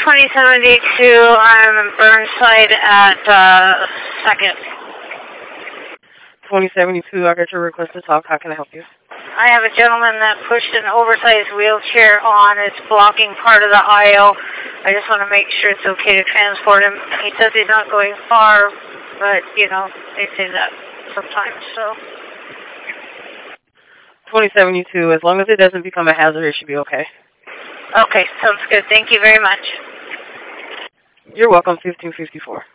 2072, I'm in Burnside at 2nd. 2072, I got your request to talk. How can I help you? I have a gentleman that pushed an oversized wheelchair on. It's blocking part of the aisle. I just want to make sure it's okay to transport him. He says he's not going far, but, you know, they say that sometimes, so. 2072, as long as it doesn't become a hazard, it should be okay. Okay, sounds good. Thank you very much. You're welcome, 1554.